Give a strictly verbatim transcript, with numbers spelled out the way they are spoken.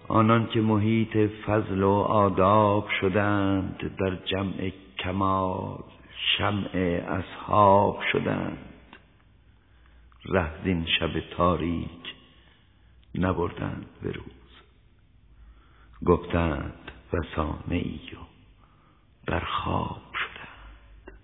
آنان که محیط فضل و آداب شدند، در جمع کمال شمع اصحاب شدند. ره زین شب تاریک نبردند به روز، گفتند فسانه ای و در خواب شدند.